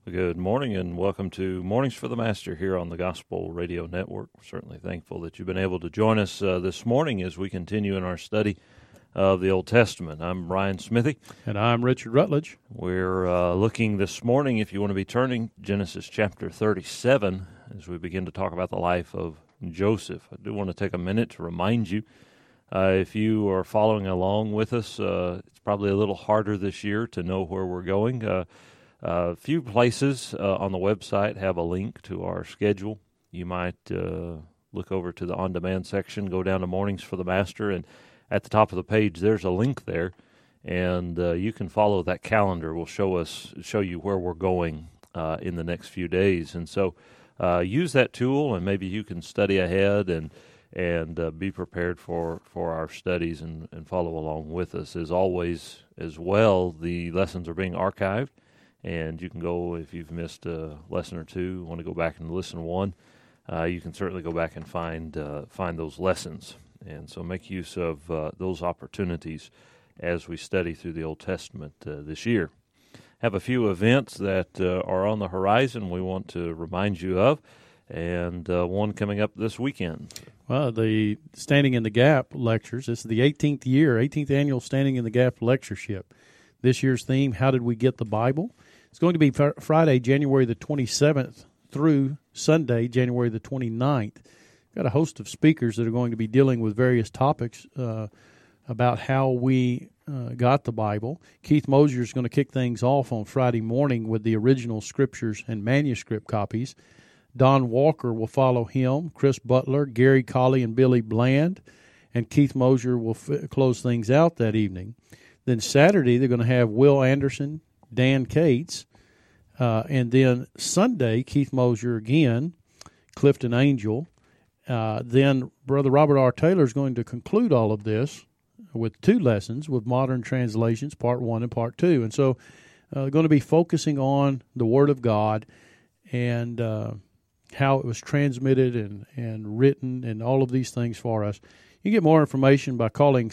Good morning and welcome to Mornings for the Master here on the Gospel Radio Network. We're certainly thankful that you've been able to join us this morning as we continue in our study of the Old Testament. I'm Brian Smithy. And I'm Richard Rutledge. We're looking this morning, if you want to be turning, Genesis chapter 37 as we begin to talk about the life of Joseph. I do want to take a minute to remind you, if you are following along with us, it's probably a little harder this year to know where we're going. A few places on the website have a link to our schedule. You might look over to the on-demand section, go down to Mornings for the Master, and at the top of the page there's a link there, and you can follow that calendar. We'll show you where we're going in the next few days. And so use that tool, and maybe you can study ahead and be prepared for our studies and follow along with us. As always, as well, the lessons are being archived. And you can go, if you've missed a lesson or two, want to go back and listen to one, you can certainly go back and find those lessons. And so make use of those opportunities as we study through the Old Testament this year. Have a few events that are on the horizon we want to remind you of, and one coming up this weekend. Well, the Standing in the Gap lectures, this is the 18th annual Standing in the Gap lectureship. This year's theme, How Did We Get the Bible? It's going to be Friday, January the 27th through Sunday, January the 29th. We've got a host of speakers that are going to be dealing with various topics about how we got the Bible. Keith Mosier is going to kick things off on Friday morning with the original scriptures and manuscript copies. Don Walker will follow him, Chris Butler, Gary Colley, and Billy Bland, and Keith Mosier will close things out that evening. Then Saturday, they're going to have Will Anderson, Dan Cates, and then Sunday, Keith Mosier again, Clifton Angel. Then Brother Robert R. Taylor is going to conclude all of this with two lessons with modern translations, part 1 and part 2. And so going to be focusing on the Word of God and how it was transmitted and written and all of these things for us. You can get more information by calling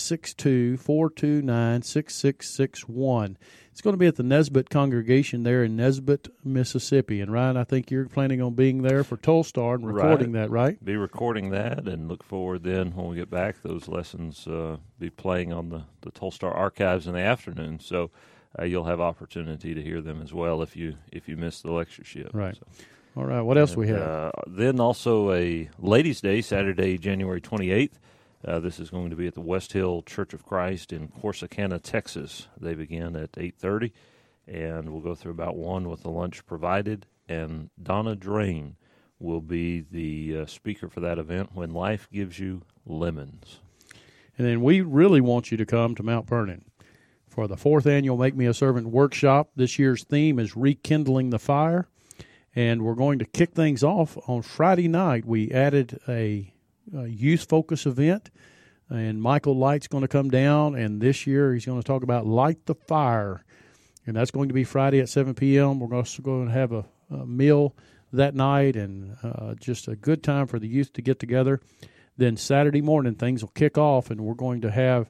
662-429-6661. It's going to be at the Nesbitt congregation there in Nesbitt, Mississippi. And, Ryan, I think you're planning on being there for Tolstar and recording that, right? Be recording that, and look forward then when we get back, those lessons be playing on the Tolstar archives in the afternoon. So you'll have opportunity to hear them as well if you miss the lectureship. Right. So. All right, what else we have? Then also a Ladies' Day, Saturday, January 28th. This is going to be at the West Hill Church of Christ in Corsicana, Texas. They begin at 8:30, and we'll go through about 1 with the lunch provided. And Donna Drain will be the speaker for that event, When Life Gives You Lemons. And then we really want you to come to Mount Vernon for the 4th annual Make Me a Servant workshop. This year's theme is Rekindling the Fire. And we're going to kick things off on Friday night. We added a youth focus event, and Michael Light's going to come down, and this year he's going to talk about Light the Fire. And that's going to be Friday at 7 p.m. We're also going to have a meal that night and just a good time for the youth to get together. Then Saturday morning things will kick off, and we're going to have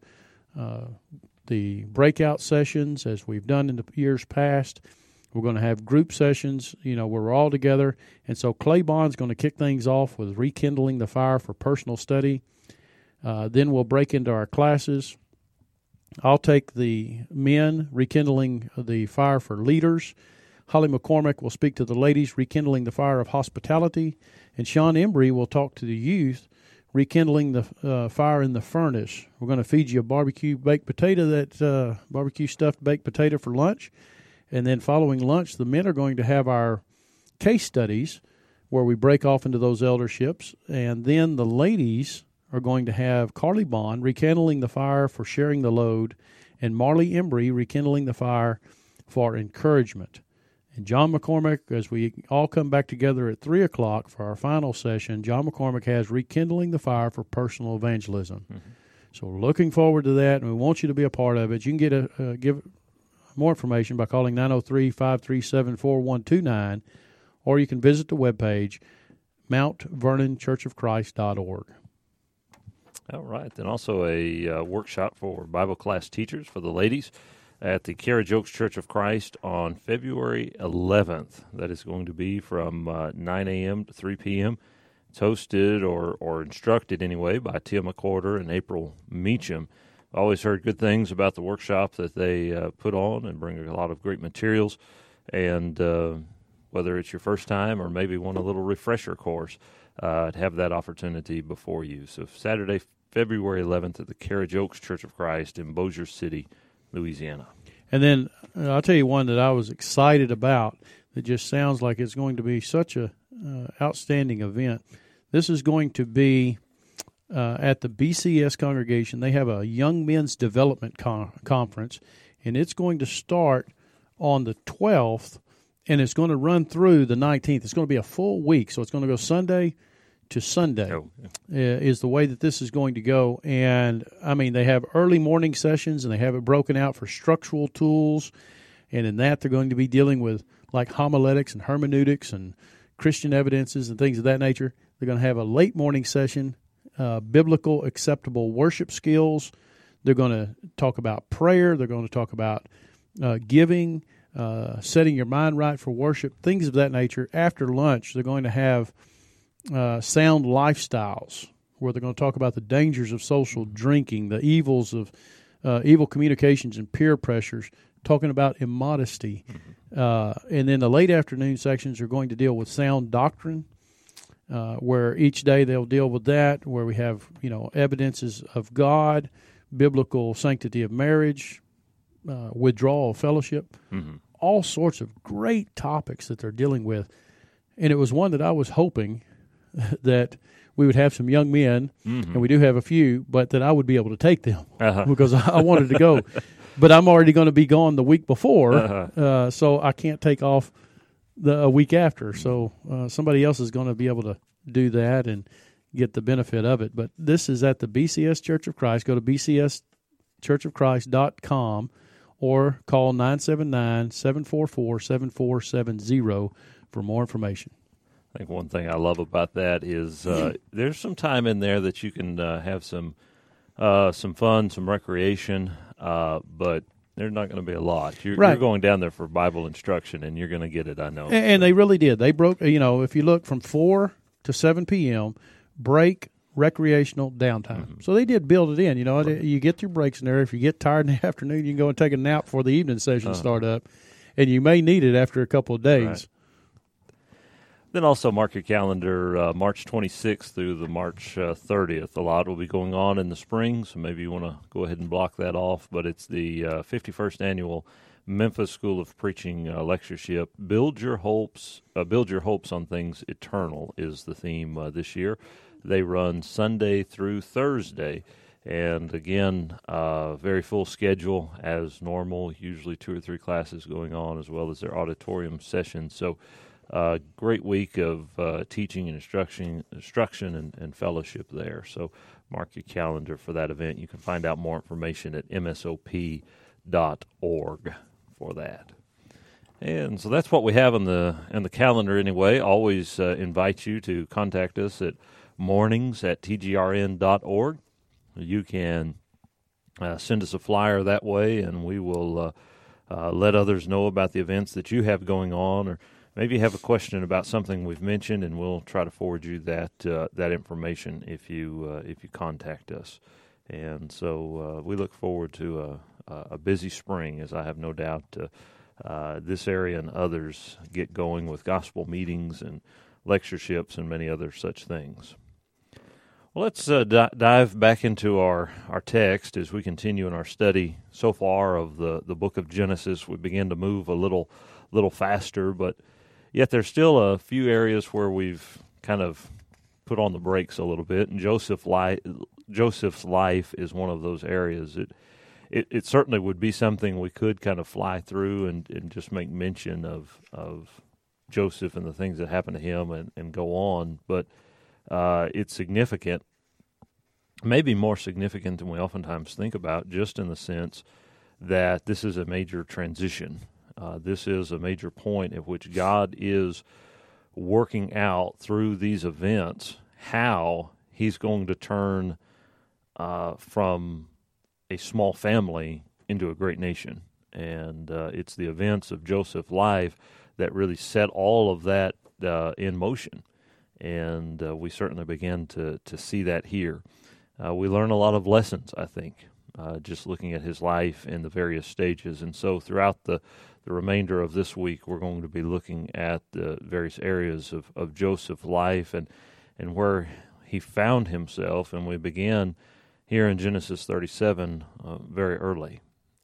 the breakout sessions as we've done in the years past. We're going to have group sessions, where we're all together. And so Clay Bond's going to kick things off with Rekindling the Fire for personal study. Then we'll break into our classes. I'll take the men, Rekindling the Fire for leaders. Holly McCormick will speak to the ladies, Rekindling the Fire of hospitality. And Sean Embry will talk to the youth, Rekindling the Fire in the Furnace. We're going to feed you a barbecue stuffed baked potato for lunch. And then following lunch, the men are going to have our case studies where we break off into those elderships. And then the ladies are going to have Carly Bond rekindling the fire for sharing the load, and Marley Embry rekindling the fire for encouragement. And John McCormick, as we all come back together at 3 o'clock for our final session, John McCormick has Rekindling the Fire for Personal Evangelism. Mm-hmm. So we're looking forward to that, and we want you to be a part of it. You can give more information by calling 903-537-4129, or you can visit the webpage, mountvernonchurchofchrist.org. All right. Then also a workshop for Bible class teachers for the ladies. at the Carriage Oaks Church of Christ on February 11th. That is going to be from 9 a.m. to 3 p.m. It's hosted or instructed anyway by Tim McCorder and April Meacham. I always heard good things about the workshop that they put on and bring a lot of great materials. And whether it's your first time or maybe want a little refresher course, to have that opportunity before you. So Saturday, February 11th at the Carriage Oaks Church of Christ in Bossier City, Louisiana. And then I'll tell you one that I was excited about that just sounds like it's going to be such a outstanding event. This is going to be at the BCS congregation. They have a Young Men's Development Conference, and it's going to start on the 12th, and it's going to run through the 19th. It's going to be a full week, so it's going to go Sunday to Sunday is the way that this is going to go. And, I mean, they have early morning sessions, and they have it broken out for structural tools, and in that they're going to be dealing with, like, homiletics and hermeneutics and Christian evidences and things of that nature. They're going to have a late morning session, biblical acceptable worship skills. They're going to talk about prayer. They're going to talk about giving, setting your mind right for worship, things of that nature. After lunch, they're going to have sound lifestyles, where they're going to talk about the dangers of social drinking, the evils of evil communications and peer pressures, talking about immodesty. And then the late afternoon sections are going to deal with sound doctrine, where each day they'll deal with that, where we have, evidences of God, biblical sanctity of marriage, withdrawal of fellowship, all sorts of great topics that they're dealing with. And it was one that I was hoping that we would have some young men, and we do have a few, but that I would be able to take them because I wanted to go. But I'm already going to be gone the week before, so I can't take off a week after. So somebody else is going to be able to do that and get the benefit of it. But this is at the BCS Church of Christ. Go to bcschurchofchrist.com or call 979-744-7470 for more information. I think one thing I love about that is there's some time in there that you can have some fun, some recreation, but there's not going to be a lot. You're going down there for Bible instruction, and you're going to get it, I know. And they really did. They broke, if you look from 4 to 7 p.m., break, recreational, downtime. So they did build it in. You get your breaks in there. If you get tired in the afternoon, you can go and take a nap before the evening session start up, and you may need it after a couple of days. Right. Then also mark your calendar, March 26th through the March 30th. A lot will be going on in the spring, so maybe you want to go ahead and block that off. But it's the 51st annual Memphis School of Preaching lectureship. Build your hopes on things eternal is the theme this year. They run Sunday through Thursday, and again, very full schedule as normal. Usually 2 or 3 classes going on, as well as their auditorium sessions. So. Great week of teaching and instruction and fellowship there. So mark your calendar for that event. You can find out more information at msop.org for that. And so that's what we have on the calendar anyway. Always invite you to contact us at mornings@tgrn.org. You can send us a flyer that way, and we will let others know about the events that you have going on, or maybe you have a question about something we've mentioned, and we'll try to forward you that information if you contact us. And so we look forward to a busy spring, as I have no doubt this area and others get going with gospel meetings and lectureships and many other such things. Well, let's dive back into our text as we continue in our study so far of the book of Genesis. We begin to move a little faster, but yet there's still a few areas where we've kind of put on the brakes a little bit, and Joseph's life is one of those areas. It certainly would be something we could kind of fly through and just make mention of Joseph and the things that happened to him and go on, but it's significant, maybe more significant than we oftentimes think about, just in the sense that this is a major transition. This is a major point at which God is working out through these events how he's going to turn from a small family into a great nation. And it's the events of Joseph's life that really set all of that in motion. And we certainly began to see that here. We learn a lot of lessons, I think, just looking at his life in the various stages. And so throughout the remainder of this week, we're going to be looking at the various areas of Joseph's life and where he found himself. And we begin here in Genesis 37 very early.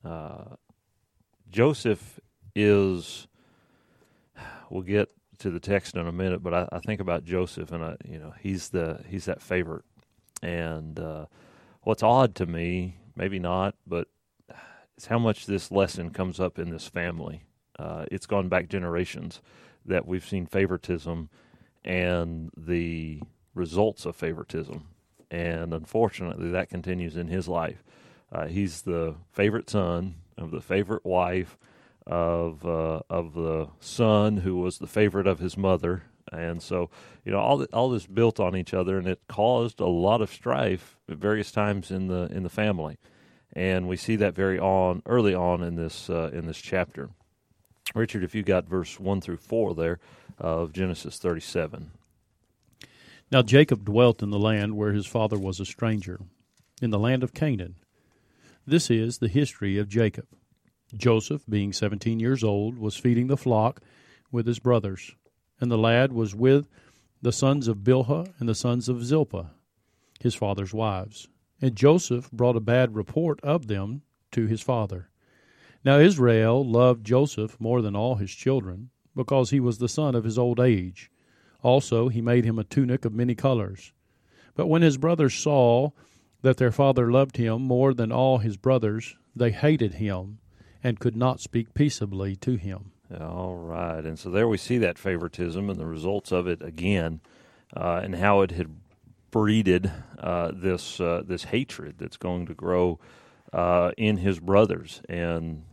Joseph is, we'll get to the text in a minute, but I think about Joseph, and he's that favorite. And what's odd to me, maybe not, but it's how much this lesson comes up in this family. It's gone back generations that we've seen favoritism and the results of favoritism. And unfortunately, that continues in his life. He's the favorite son of the favorite wife of the son who was the favorite of his mother. And so, all this built on each other, and it caused a lot of strife at various times in the family. And we see that early on in this chapter. Richard, if you got verse 1 through 4 there of Genesis 37. Now Jacob dwelt in the land where his father was a stranger, in the land of Canaan. This is the history of Jacob. Joseph, being 17 years old, was feeding the flock with his brothers, and the lad was with the sons of Bilhah and the sons of Zilpah, his father's wives. And Joseph brought a bad report of them to his father. Now Israel loved Joseph more than all his children, because he was the son of his old age. Also he made him a tunic of many colors. But when his brothers saw that their father loved him more than all his brothers, they hated him and could not speak peaceably to him. All right, and so there we see that favoritism and the results of it again, and how it had breeded this hatred that's going to grow in his brothers. And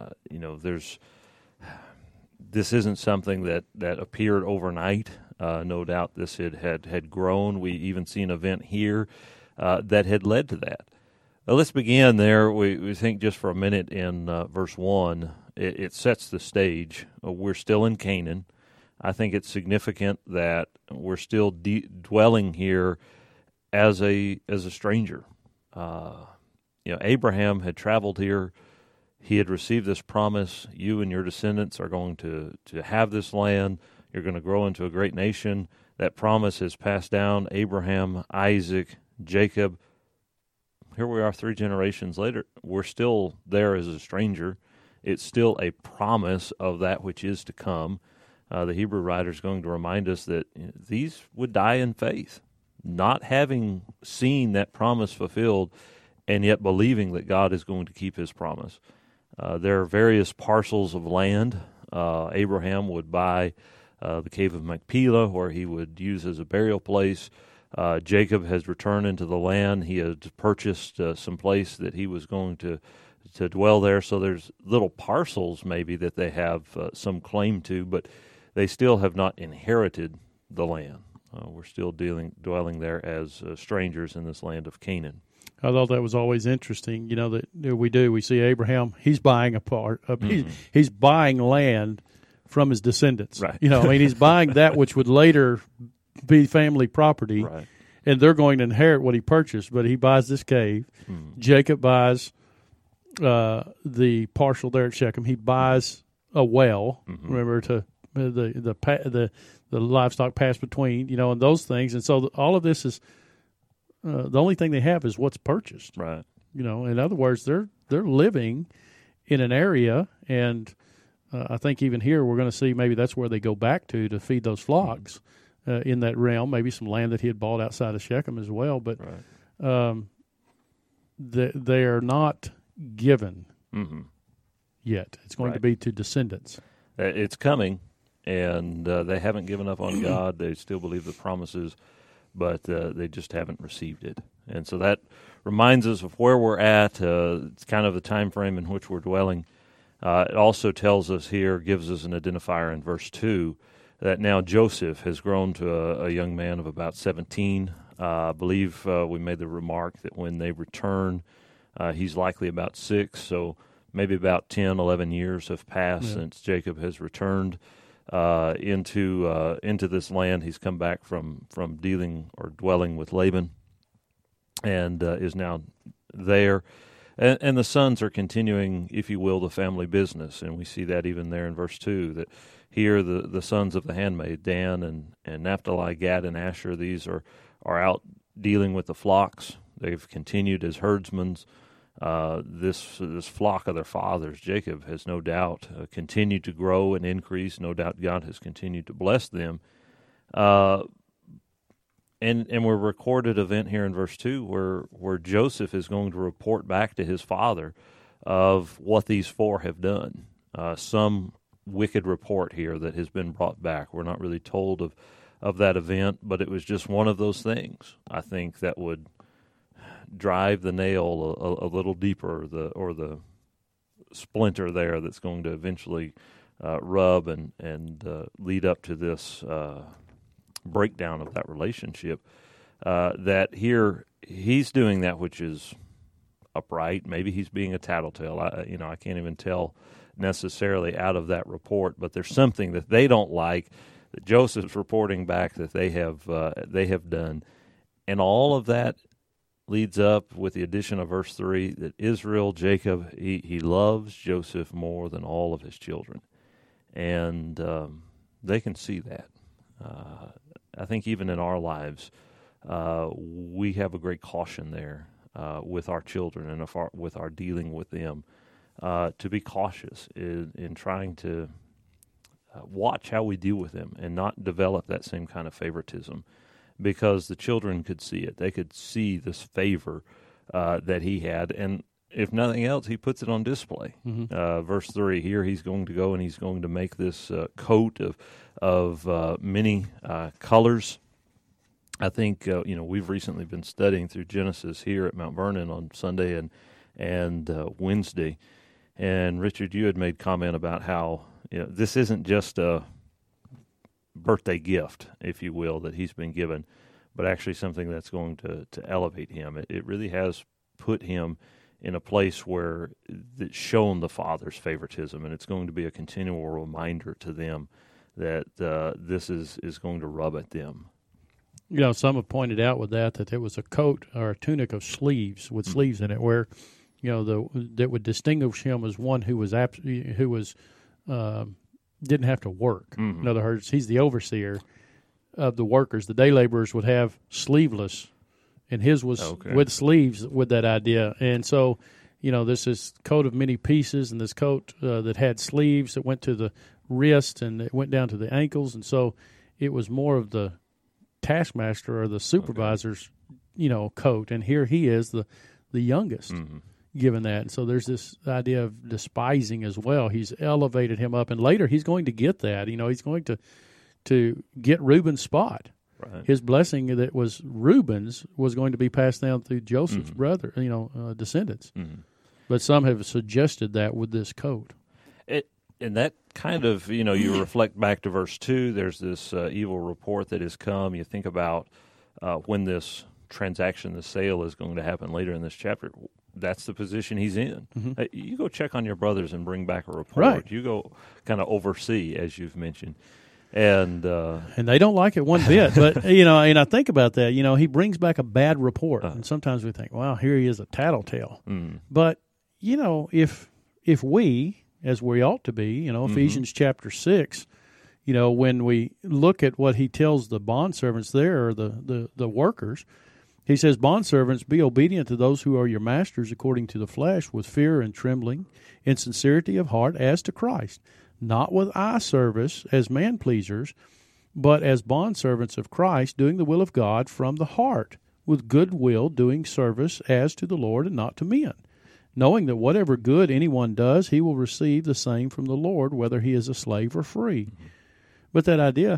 this isn't something that appeared overnight. No doubt this had grown. We even see an event here that had led to that. Let's begin there. We think just for a minute in verse 1. It sets the stage. We're still in Canaan. I think it's significant that we're still dwelling here as a stranger. Abraham had traveled here. He had received this promise. You and your descendants are going to have this land. You're going to grow into a great nation. That promise has passed down. Abraham, Isaac, Jacob. Here we are 3 generations later. We're still there as a stranger. It's still a promise of that which is to come. The Hebrew writer is going to remind us that these would die in faith, not having seen that promise fulfilled and yet believing that God is going to keep his promise. There are various parcels of land. Abraham would buy the cave of Machpelah, where he would use as a burial place. Jacob has returned into the land. He had purchased some place that he was going to dwell there. So there's little parcels maybe that they have some claim to, but they still have not inherited the land. We're still dwelling there as strangers in this land of Canaan. I thought that was always interesting. We see Abraham. He's buying he's buying land from his descendants. Right. He's buying that which would later be family property, right. And they're going to inherit what he purchased. But he buys this cave. Jacob buys the parcel there at Shechem. He buys a well. Remember, to the livestock pass between, and those things. And so all of this is the only thing they have is what's purchased. Right. In other words, they're living in an area, and I think even here we're going to see maybe that's where they go back to feed those flocks in that realm. Maybe some land that he had bought outside of Shechem as well, but right. They are not given yet. It's going right. to be to descendants. It's coming, and they haven't given up on God. They still believe the promises, but they just haven't received it. And so that reminds us of where we're at. It's kind of the time frame in which we're dwelling. It also tells us here, gives us an identifier in verse 2, that now Joseph has grown to a young man of about 17. I believe we made the remark that when they return, he's likely about 6, so maybe about 10, 11 years have passed since Jacob has returned into this land. He's come back from dealing or dwelling with Laban, and is now there. And the sons are continuing, if you will, the family business. And we see that even there in verse 2, that here the sons of the handmaid, Dan and Naphtali, Gad, and Asher, these are out dealing with the flocks. They've continued as herdsmen. This flock of their fathers, Jacob, has no doubt continued to grow and increase. No doubt God has continued to bless them. And we're recorded event here in verse 2 where Joseph is going to report back to his father of what these four have done. Some wicked report here that has been brought back. We're not really told of that event, but it was just one of those things, I think, that would drive the nail a little deeper, or the splinter there that's going to eventually rub and lead up to this breakdown of that relationship. That here he's doing that which is upright. Maybe he's being a tattletale. I can't even tell necessarily out of that report, but there's something that they don't like that Joseph's reporting back that they have done, and all of that leads up with the addition of verse 3 that Israel, Jacob, he loves Joseph more than all of his children, and they can see that. I think even in our lives, we have a great caution there with our children and with our dealing with them, to be cautious in trying to watch how we deal with them and not develop that same kind of favoritism, because the children could see it. They could see this favor that he had, and if nothing else, he puts it on display. Mm-hmm. Verse 3, here he's going to go and he's going to make this coat of many colors. I think we've recently been studying through Genesis here at Mount Vernon on Sunday and Wednesday, and Richard, you had made comment about how this isn't just a birthday gift, if you will, that he's been given, but actually something that's going to elevate him. It really has put him in a place where it's shown the Father's favoritism, and it's going to be a continual reminder to them that this is going to rub at them. Some have pointed out with that it was a coat or a tunic of sleeves with sleeves in it, where that would distinguish him as one who was didn't have to work. Mm-hmm. In other words, he's the overseer of the workers. The day laborers would have sleeveless, and his was with sleeves with that idea. And so, this is coat of many pieces, and this coat that had sleeves that went to the wrist and it went down to the ankles. And so it was more of the taskmaster or the supervisor's, coat. And here he is, the youngest. Mm-hmm. Given that. And so there's this idea of despising as well. He's elevated him up, and later he's going to get that. He's going to get Reuben's spot. Right. His blessing that was Reuben's was going to be passed down through Joseph's brother, descendants. Mm-hmm. But some have suggested that with this coat. And that kind of, you reflect back to verse 2, there's this evil report that has come. You think about when this transaction, the sale, is going to happen later in this chapter. That's the position he's in. Mm-hmm. You go check on your brothers and bring back a report. Right. You go kind of oversee, as you've mentioned. And they don't like it one bit. But, and I think about that. He brings back a bad report. And sometimes we think, wow, here he is, a tattletale. Mm. But, if we, as we ought to be, Ephesians chapter 6, when we look at what he tells the bondservants there, or the workers, he says, bondservants, be obedient to those who are your masters according to the flesh, with fear and trembling, in sincerity of heart, as to Christ, not with eye service as man-pleasers, but as bondservants of Christ, doing the will of God from the heart, with good will, doing service as to the Lord and not to men, knowing that whatever good anyone does, he will receive the same from the Lord, whether he is a slave or free. Mm-hmm. But that idea,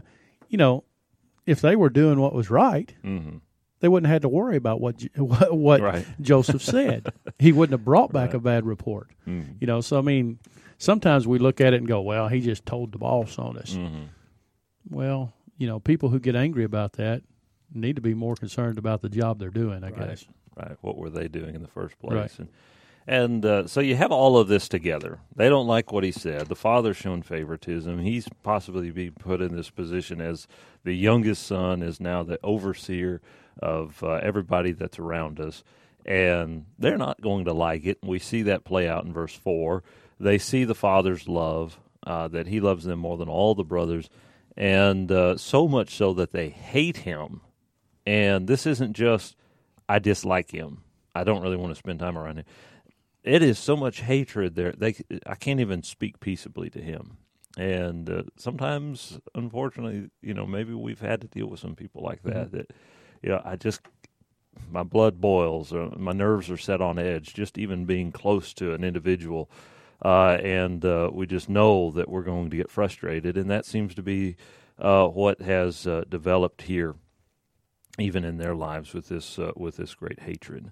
if they were doing what was right, mm-hmm. they wouldn't have had to worry about what right. Joseph said. He wouldn't have brought back a bad report. Mm-hmm. So, sometimes we look at it and go, well, he just told the boss on us. Mm-hmm. Well, people who get angry about that need to be more concerned about the job they're doing, I guess. Right. What were they doing in the first place? Right. And so you have all of this together. They don't like what he said. The father's shown favoritism. He's possibly being put in this position as the youngest son is now the overseer of everybody that's around us. And they're not going to like it. We see that play out in verse 4. They see the father's love, that he loves them more than all the brothers, and so much so that they hate him. And this isn't just, I dislike him. I don't really want to spend time around him. It is so much hatred there. I can't even speak peaceably to him. And sometimes, unfortunately, maybe we've had to deal with some people like that. That, my blood boils, or my nerves are set on edge, just even being close to an individual. And we just know that we're going to get frustrated. And that seems to be what has developed here, even in their lives with this great hatred.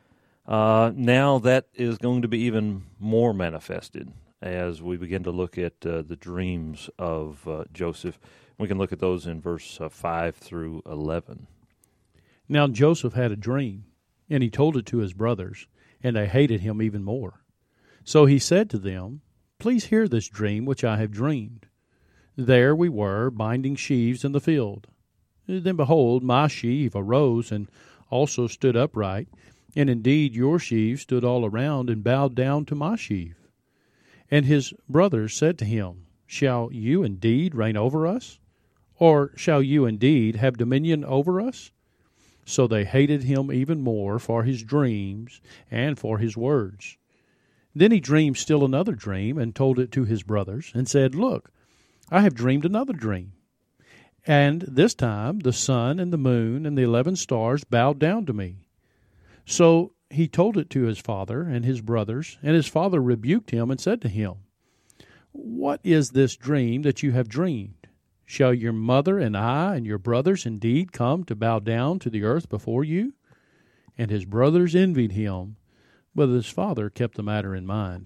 Now that is going to be even more manifested as we begin to look at the dreams of Joseph. We can look at those in verse 5 through 11. Now Joseph had a dream, and he told it to his brothers, and they hated him even more. So he said to them, "Please hear this dream which I have dreamed. There we were, binding sheaves in the field. Then behold, my sheaf arose and also stood upright, and indeed your sheaves stood all around and bowed down to my sheaf. And his brothers said to him, Shall you indeed reign over us? Or shall you indeed have dominion over us? So they hated him even more for his dreams and for his words. Then he dreamed still another dream and told it to his brothers and said, Look, I have dreamed another dream. And this time the sun and the moon and the 11 stars bowed down to me. So he told it to his father and his brothers, and his father rebuked him and said to him, What is this dream that you have dreamed? Shall your mother and I and your brothers indeed come to bow down to the earth before you? And his brothers envied him, but his father kept the matter in mind.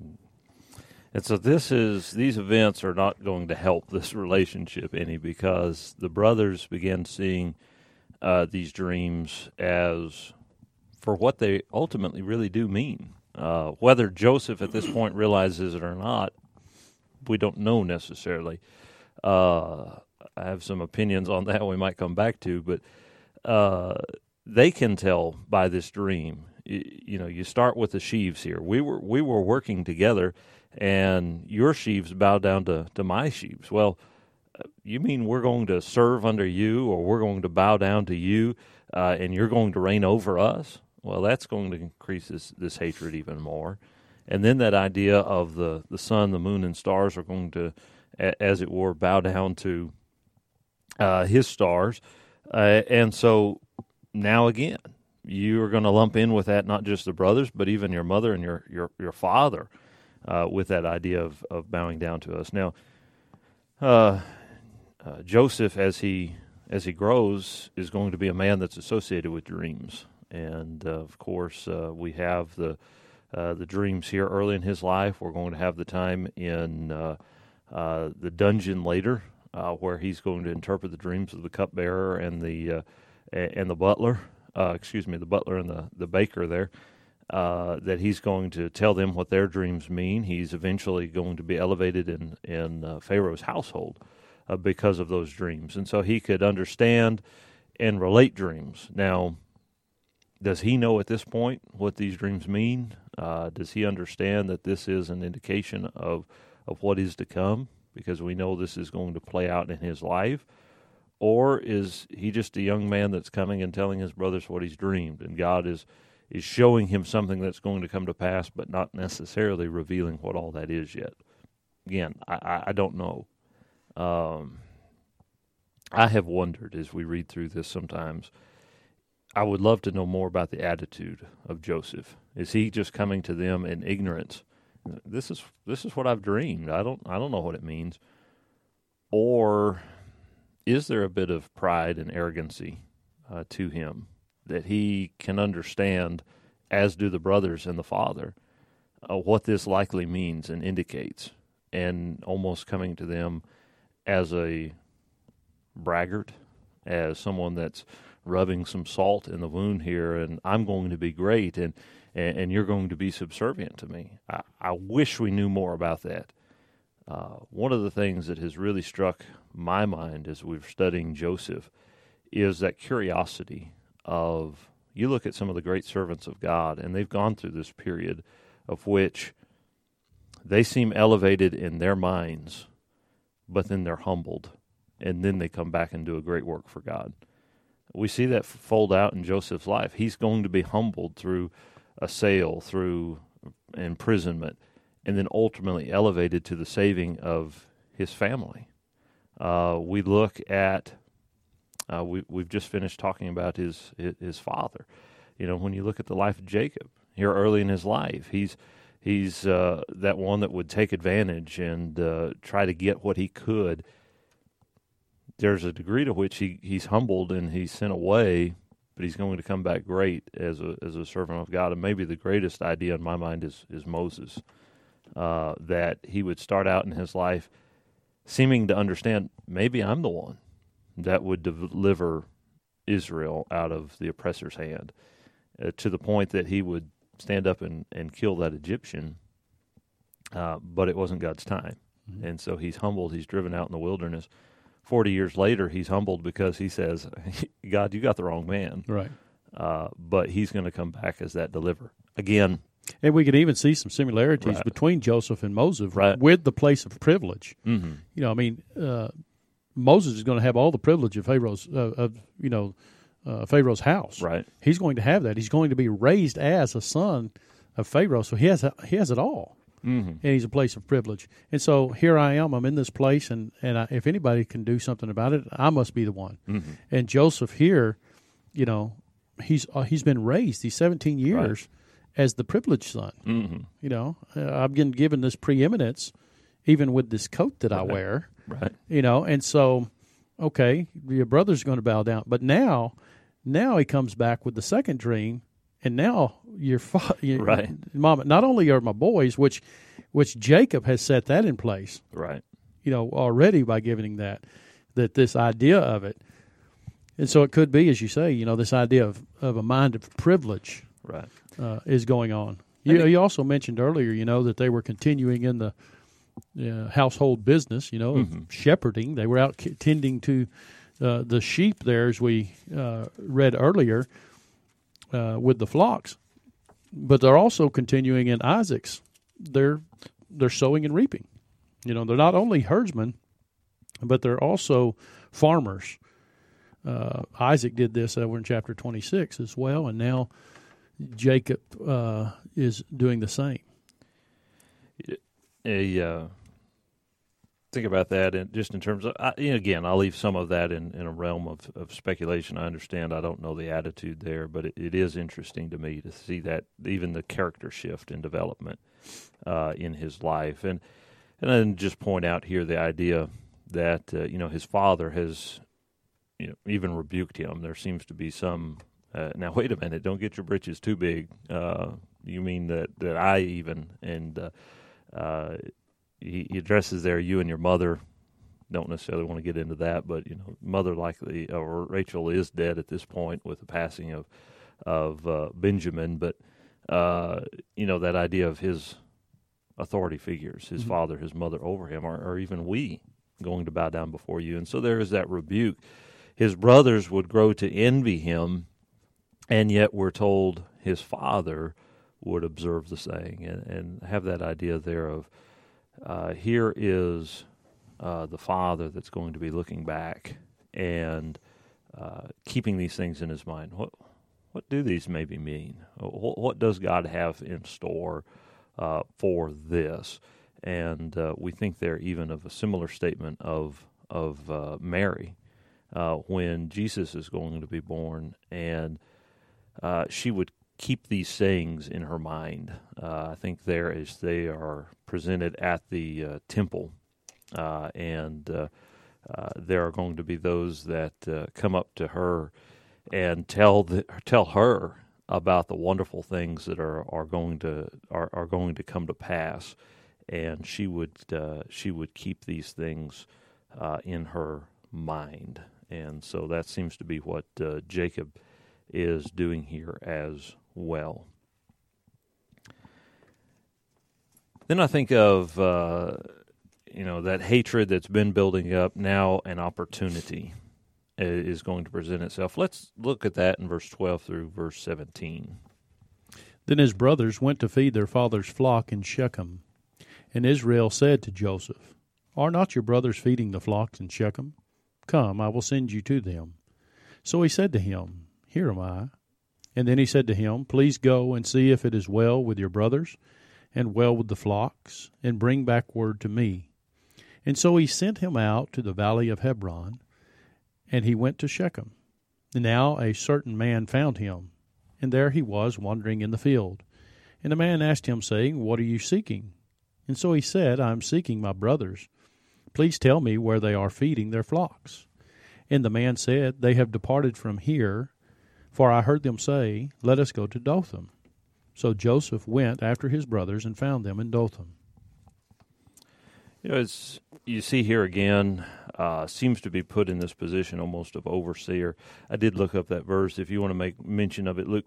And so these events are not going to help this relationship any, because the brothers began seeing these dreams as for what they ultimately really do mean. Whether Joseph at this point realizes it or not, we don't know necessarily. I have some opinions on that we might come back to, but they can tell by this dream. You start with the sheaves here. We were working together, and your sheaves bow down to my sheaves. Well, you mean we're going to serve under you, or we're going to bow down to you, and you're going to reign over us? Well, that's going to increase this hatred even more. And then that idea of the sun, the moon, and stars are going to, as it were, bow down to his stars. And so now again, you are going to lump in with that not just the brothers, but even your mother and your father with that idea of bowing down to us. Now, Joseph, as he grows, is going to be a man that's associated with dreams. And, of course, we have the dreams here early in his life. We're going to have the time in the dungeon later, where he's going to interpret the dreams of the cupbearer and the butler. The butler and the baker there. That he's going to tell them what their dreams mean. He's eventually going to be elevated in Pharaoh's household because of those dreams, and so he could understand and relate dreams. Now, does he know at this point what these dreams mean? Does he understand that this is an indication of what is to come? Because we know this is going to play out in his life. Or is he just a young man that's coming and telling his brothers what he's dreamed, and God is showing him something that's going to come to pass, but not necessarily revealing what all that is yet? Again, I don't know. I have wondered as we read through this sometimes. I would love to know more about the attitude of Joseph. Is he just coming to them in ignorance? This is what I've dreamed. I don't know what it means. Or is there a bit of pride and arrogancy to him that he can understand, as do the brothers and the father, what this likely means and indicates, and almost coming to them as a braggart, as someone that's rubbing some salt in the wound here, and I'm going to be great, and you're going to be subservient to me. I wish we knew more about that. One of the things that has really struck my mind as we're studying Joseph is that curiosity of, you look at some of the great servants of God, and they've gone through this period of which they seem elevated in their minds, but then they're humbled, and then they come back and do a great work for God. We see that fold out in Joseph's life. He's going to be humbled through a sale, through imprisonment, and then ultimately elevated to the saving of his family. We look at, we've just finished talking about his father. You know, when you look at the life of Jacob, here early in his life, he's that one that would take advantage and try to get what he could. There's a degree to which he's humbled and he's sent away, but he's going to come back great as a servant of God. And maybe the greatest idea in my mind is Moses, that he would start out in his life seeming to understand, maybe I'm the one that would deliver Israel out of the oppressor's hand, to the point that he would stand up and kill that Egyptian, but it wasn't God's time. Mm-hmm. And so he's humbled, he's driven out in the wilderness. 40 years later, he's humbled because he says, God, you got the wrong man. Right. But he's going to come back as that deliverer. Again. And we can even see some similarities between Joseph and Moses with the place of privilege. Mm-hmm. You know, I mean, Moses is going to have all the privilege of Pharaoh's, Pharaoh's house. Right. He's going to have that. He's going to be raised as a son of Pharaoh, so he has it all. Mm-hmm. And he's a place of privilege. And so here I am. I'm in this place, and if anybody can do something about it, I must be the one. Mm-hmm. And Joseph here, you know, he's been raised these 17 years as the privileged son. Mm-hmm. You know, I've been given this preeminence, even with this coat that I wear. Right. You know, and so, okay, your brother's going to bow down. But now he comes back with the second dream. And now Mom, not only are my boys, which Jacob has set that in place, right? You know, already by giving that this idea of it, and so it could be, as you say, you know, this idea of a mind of privilege, right, is going on. You also mentioned earlier, you know, that they were continuing in the household business, you know, of shepherding. They were out tending to the sheep there, as we read earlier. With the flocks, but they're also continuing in Isaac's. They're sowing and reaping. You know, they're not only herdsmen, but they're also farmers. Isaac did this over in chapter 26 as well, and now Jacob is doing the same. Think about that, and just in terms of, again, I'll leave some of that in a realm of speculation. I understand. I don't know the attitude there, but it is interesting to me to see that, even the character shift and development in his life. And then just point out here the idea that, his father has, even rebuked him. There seems to be some, now wait a minute, don't get your britches too big. You mean that I even, and he addresses there, you and your mother. Don't necessarily want to get into that, but mother or Rachel is dead at this point with the passing of Benjamin. But that idea of his authority figures, his father, his mother over him, or even we going to bow down before you. And so there is that rebuke. His brothers would grow to envy him, and yet we're told his father would observe the saying and have that idea there of. Here is the father that's going to be looking back and keeping these things in his mind. What do these maybe mean? What does God have in store for this? And we think there even of a similar statement of Mary when Jesus is going to be born, and she would keep these sayings in her mind. I think there as they are presented at the temple, and there are going to be those that come up to her and tell her about the wonderful things that are going to come to pass, and she would keep these things in her mind. And so that seems to be what Jacob is doing here as well. Then I think of, that hatred that's been building up. Now an opportunity is going to present itself. Let's look at that in verse 12 through verse 17. Then his brothers went to feed their father's flock in Shechem. And Israel said to Joseph, Are not your brothers feeding the flocks in Shechem? Come, I will send you to them. So he said to him, Here am I. And then he said to him, Please go and see if it is well with your brothers, and well with the flocks, and bring back word to me. And so he sent him out to the valley of Hebron, and he went to Shechem. And now a certain man found him, and there he was wandering in the field. And the man asked him, saying, What are you seeking? And so he said, I am seeking my brothers. Please tell me where they are feeding their flocks. And the man said, They have departed from here, for I heard them say, Let us go to Dothan. So Joseph went after his brothers and found them in Dothan. As you see here again, seems to be put in this position almost of overseer. I did look up that verse. If you want to make mention of it, Luke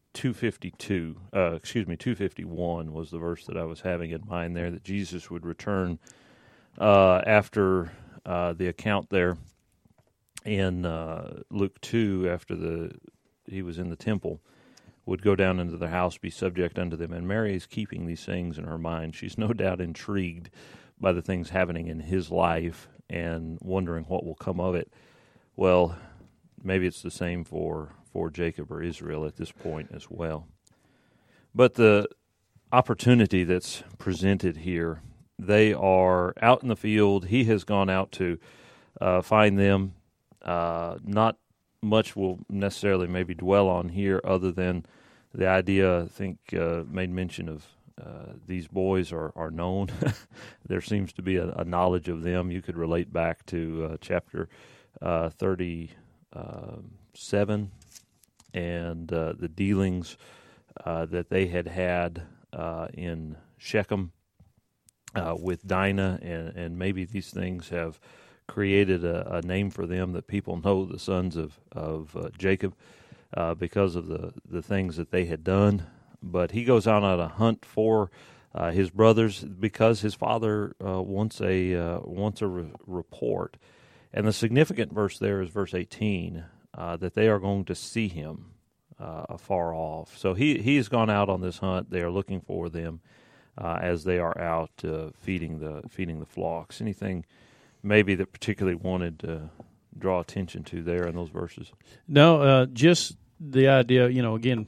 251 was the verse that I was having in mind there, that Jesus would return after the account there in Luke 2, after he was in the temple, would go down into the house, be subject unto them. And Mary is keeping these things in her mind. She's no doubt intrigued by the things happening in his life and wondering what will come of it. Well, maybe it's the same for Jacob or Israel at this point as well. But the opportunity that's presented here, they are out in the field. He has gone out to find them. Not much will necessarily maybe dwell on here other than the idea, I think, made mention of these boys are known. There seems to be a knowledge of them. You could relate back to chapter 37 and the dealings that they had in Shechem with Dinah, and maybe these things have created a name for them that people know the sons of Jacob because of the things that they had done. But he goes out on a hunt for his brothers because his father wants a report. And the significant verse there is verse 18, that they are going to see him afar off. So he has gone out on this hunt. They are looking for them as they are out feeding the flocks. Anything maybe that particularly wanted to draw attention to there in those verses? No, just the idea, again,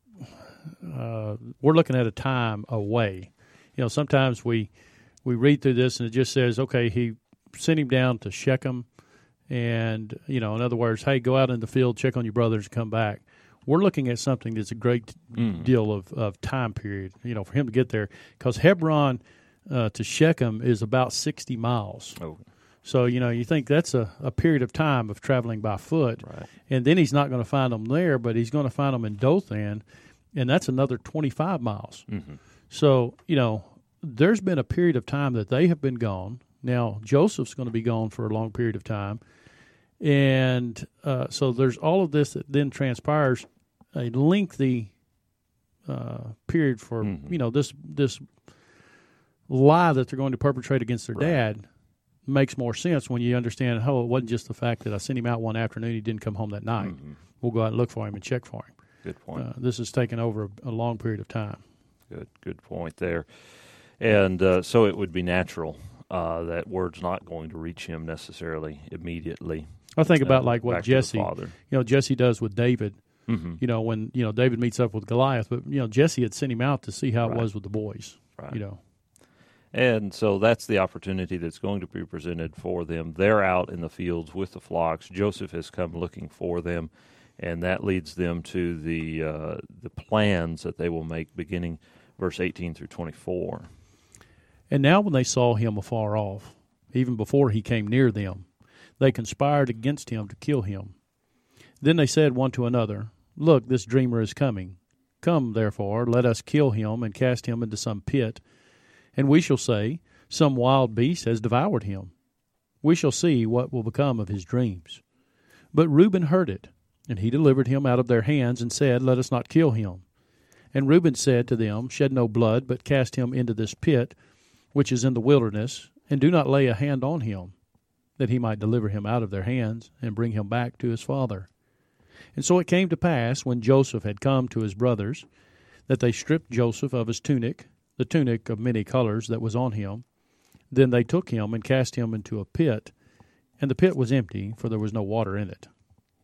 we're looking at a time away. Sometimes we read through this and it just says, okay, he sent him down to Shechem, and, in other words, hey, go out in the field, check on your brothers, and come back. We're looking at something that's a great deal of time period, for him to get there, because Hebron to Shechem is about 60 miles. Oh. So, you think that's a period of time of traveling by foot. Right. And then he's not going to find them there, but he's going to find them in Dothan, and that's another 25 miles. Mm-hmm. So, there's been a period of time that they have been gone. Now, Joseph's going to be gone for a long period of time. And so there's all of this that then transpires, a lengthy period for, this lie that they're going to perpetrate against their dad makes more sense when you understand, it wasn't just the fact that I sent him out one afternoon, he didn't come home that night. Mm-hmm. We'll go out and look for him and check for him. Good point. This has taken over a long period of time. Good point there. And so it would be natural that word's not going to reach him necessarily immediately. I think about like what Jesse, Jesse does with David. Mm-hmm. When David meets up with Goliath, but Jesse had sent him out to see how it was with the boys. Right. And so that's the opportunity that's going to be presented for them. They're out in the fields with the flocks. Joseph has come looking for them, and that leads them to the plans that they will make beginning verse 18 through 24. And now when they saw him afar off, even before he came near them, they conspired against him to kill him. Then they said one to another, Look, this dreamer is coming. Come, therefore, let us kill him and cast him into some pit. And we shall say, Some wild beast has devoured him. We shall see what will become of his dreams. But Reuben heard it, and he delivered him out of their hands, and said, Let us not kill him. And Reuben said to them, Shed no blood, but cast him into this pit, which is in the wilderness, and do not lay a hand on him, that he might deliver him out of their hands, and bring him back to his father. And so it came to pass, when Joseph had come to his brothers, that they stripped Joseph of his tunic, the tunic of many colors that was on him. Then they took him and cast him into a pit, and the pit was empty, for there was no water in it.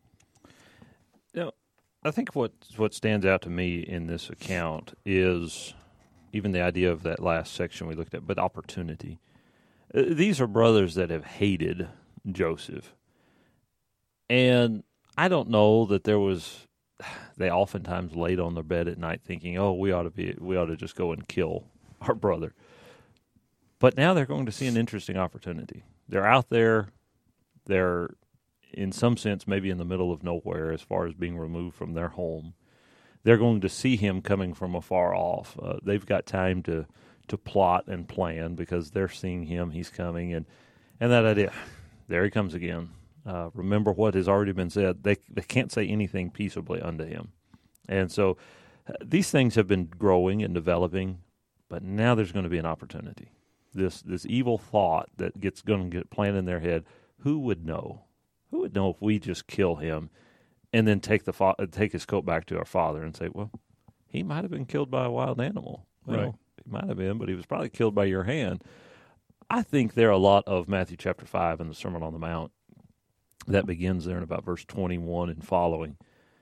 I think what stands out to me in this account is even the idea of that last section we looked at, but opportunity. These are brothers that have hated Joseph. And I don't know that they oftentimes laid on their bed at night thinking, we ought to just go and kill our brother. But now they're going to see an interesting opportunity. They're out there. They're, in some sense, maybe in the middle of nowhere as far as being removed from their home. They're going to see him coming from afar off. They've got time to plot and plan because they're seeing him. He's coming. And that idea, there he comes again. Remember what has already been said. They can't say anything peaceably unto him. And so these things have been growing and developing, but now there's going to be an opportunity. This evil thought that going to get planted in their head, who would know? Who would know if we just kill him and then take his coat back to our father and say, well, he might have been killed by a wild animal. Well, right. He might have been, but he was probably killed by your hand. I think there are a lot of Matthew chapter 5 and the Sermon on the Mount that begins there in about verse 21 and following.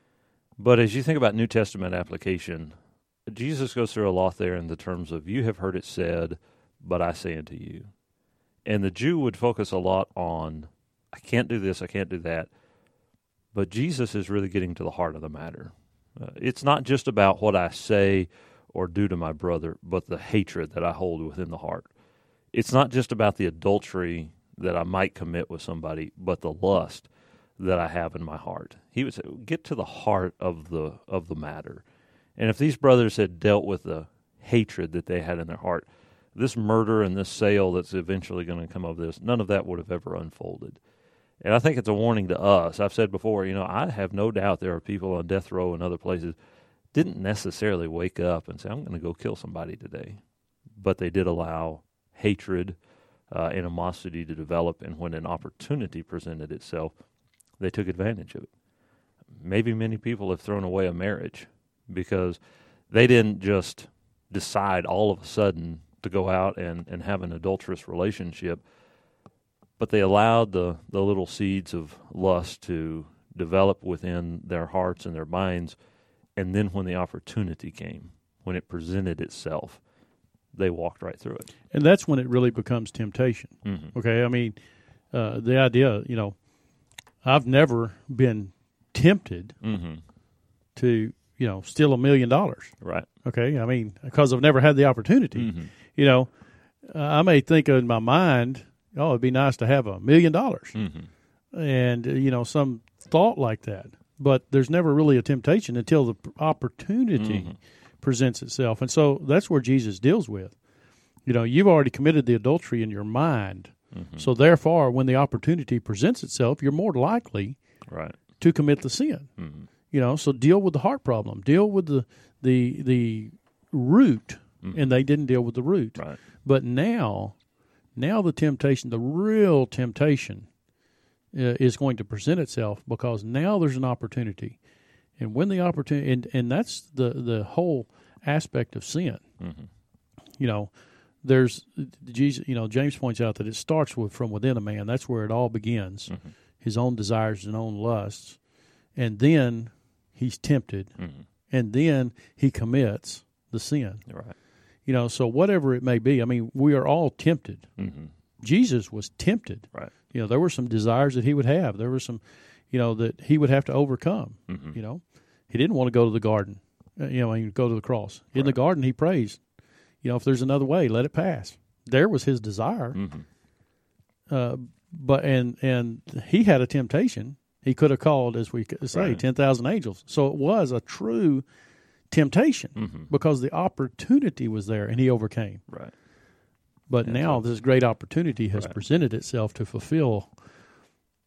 But as you think about New Testament application, Jesus goes through a lot there in the terms of, you have heard it said, but I say unto you. And the Jew would focus a lot on, I can't do this, I can't do that. But Jesus is really getting to the heart of the matter. It's not just about what I say or do to my brother, but the hatred that I hold within the heart. It's not just about the adultery that I might commit with somebody, but the lust that I have in my heart. He would say, get to the heart of the matter. And if these brothers had dealt with the hatred that they had in their heart, this murder and this sale that's eventually going to come of this, none of that would have ever unfolded. And I think it's a warning to us. I've said before, I have no doubt there are people on death row and other places didn't necessarily wake up and say, I'm going to go kill somebody today. But they did allow hatred, animosity to develop, and when an opportunity presented itself, they took advantage of it. Maybe many people have thrown away a marriage because they didn't just decide all of a sudden to go out and have an adulterous relationship, but they allowed the little seeds of lust to develop within their hearts and their minds, and then when the opportunity came, when it presented itself, they walked right through it. And that's when it really becomes temptation. Mm-hmm. Okay, I mean, the idea, I've never been tempted to, steal $1 million. Right. Okay, I mean, because I've never had the opportunity. Mm-hmm. I may think in my mind, it'd be nice to have $1 million. Mm-hmm. And, some thought like that. But there's never really a temptation until the opportunity presents itself. And so that's where Jesus deals with. You've already committed the adultery in your mind. Mm-hmm. So therefore, when the opportunity presents itself, you're more likely to commit the sin. Mm-hmm. So deal with the heart problem. Deal with the root, and they didn't deal with the root. Right. But now the temptation, the real temptation, is going to present itself because now there's an opportunity. And when the opportunity, and that's the whole aspect of sin. Mm-hmm. There's Jesus. James points out that it starts from within a man. That's where it all begins. Mm-hmm. His own desires and own lusts, and then he's tempted, and then he commits the sin. Right. So whatever it may be. I mean, we are all tempted. Mm-hmm. Jesus was tempted. Right. There were some desires that he would have. There were some, that he would have to overcome. Mm-hmm. He didn't want to go to the garden. He'd go to the cross. In the garden, he prays, if there's another way, let it pass. There was his desire. Mm-hmm. But he had a temptation. He could have called, as we say, 10,000 angels. So it was a true temptation because the opportunity was there, and he overcame. Right. But now this great opportunity has presented itself to fulfill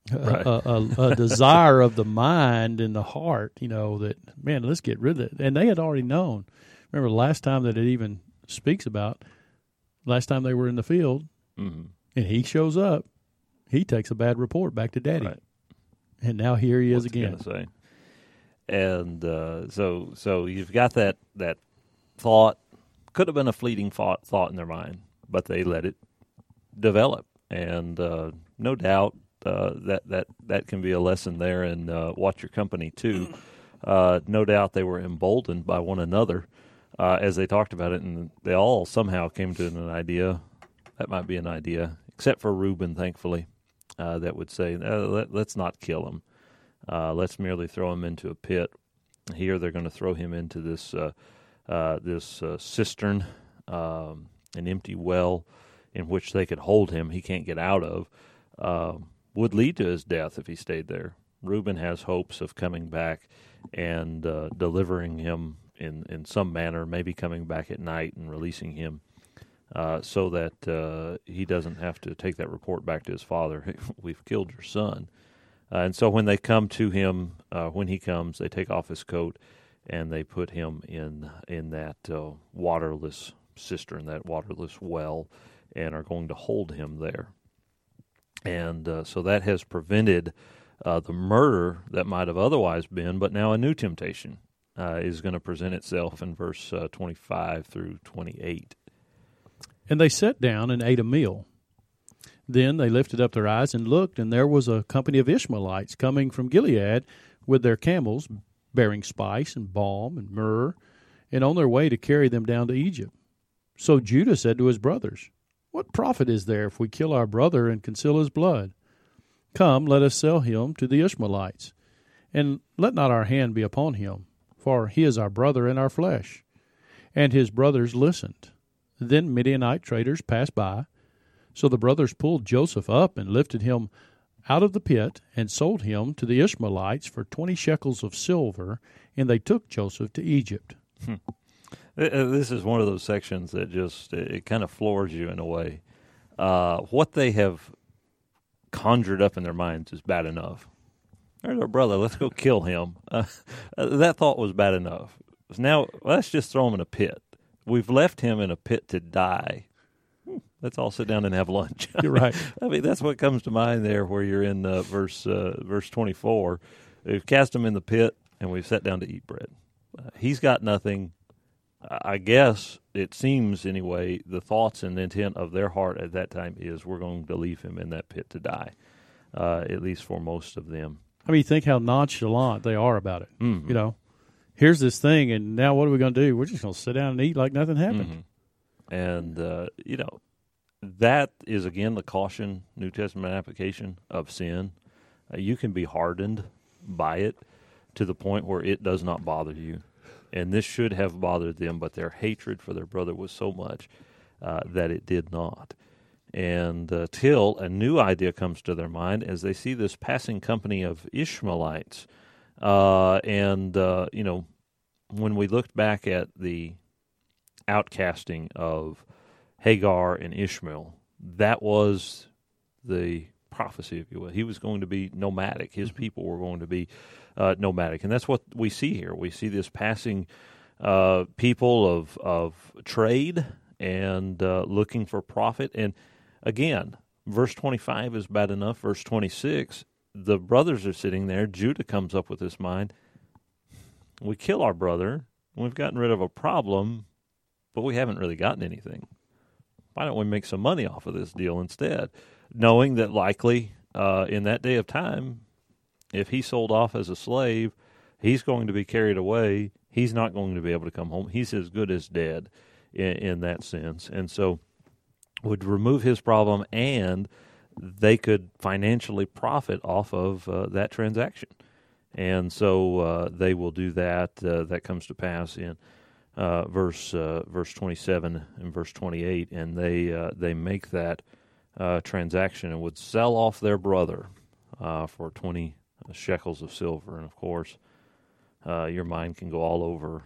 Right. a desire of the mind and the heart, that, man, let's get rid of it. And they had already known. Remember the last time that it even speaks about, last time they were in the field, Mm-hmm. and he shows up, he takes a bad report back to Daddy. Right. And now here he is What's he again. gonna say? And so you've got that thought. Could have been a fleeting thought in their mind, but they let it develop. And no doubt that can be a lesson there. And watch your company too. No doubt they were emboldened by one another as they talked about it, and they all somehow came to an idea. That might be an idea, except for Reuben, thankfully, that would say, let's not kill him. Let's merely throw him into a pit. Here they're going to throw him into this cistern, an empty well in which they could hold him. He can't get out of. Would lead to his death if he stayed there. Reuben has hopes of coming back and delivering him in some manner, maybe coming back at night and releasing him so that he doesn't have to take that report back to his father. We've killed your son. And so when they come to him, when he comes, they take off his coat and they put him in that waterless cistern, that waterless well, and are going to hold him there. And so that has prevented the murder that might have otherwise been, but now a new temptation is going to present itself in verse 25 through 28. And they sat down and ate a meal. Then they lifted up their eyes and looked, and there was a company of Ishmaelites coming from Gilead with their camels, bearing spice and balm and myrrh, and on their way to carry them down to Egypt. So Judah said to his brothers, "What profit is there if we kill our brother and conceal his blood? Come, let us sell him to the Ishmaelites, and let not our hand be upon him, for he is our brother and our flesh." And his brothers listened. Then Midianite traders passed by. So the brothers pulled Joseph up and lifted him out of the pit and sold him to the Ishmaelites for 20 shekels of silver, and they took Joseph to Egypt. This is one of those sections that just, it kind of floors you in a way. What they have conjured up in their minds is bad enough. There's our brother, let's go kill him. That thought was bad enough. Now, let's just throw him in a pit. We've left him in a pit to die. Let's all sit down and have lunch. You're right. I mean, that's what comes to mind there where you're in verse 24. We've cast him in the pit, and we've sat down to eat bread. He's got nothing. I guess it seems, anyway, the thoughts and intent of their heart at that time is we're going to leave him in that pit to die, at least for most of them. I mean, think how nonchalant they are about it. Mm-hmm. Here's this thing, and now what are we going to do? We're just going to sit down and eat like nothing happened. Mm-hmm. And, that is, again, the caution, New Testament application of sin. You can be hardened by it to the point where it does not bother you. And this should have bothered them, but their hatred for their brother was so much that it did not. And till a new idea comes to their mind as they see this passing company of Ishmaelites. When we looked back at the outcasting of Hagar and Ishmael, that was the prophecy, if you will. He was going to be nomadic. His people were going to be nomadic. And that's what we see here. We see this passing people of trade and looking for profit. And again, verse 25 is bad enough. Verse 26, the brothers are sitting there. Judah comes up with this mind. We kill our brother. We've gotten rid of a problem, but we haven't really gotten anything. Why don't we make some money off of this deal instead? Knowing that likely in that day of time, if he sold off as a slave, he's going to be carried away. He's not going to be able to come home. He's as good as dead in that sense. And so would remove his problem, and they could financially profit off of that transaction. And so they will do that. That comes to pass in verse 27 and verse 28, and they make that transaction and would sell off their brother for 20 shekels of silver. And of course, your mind can go all over.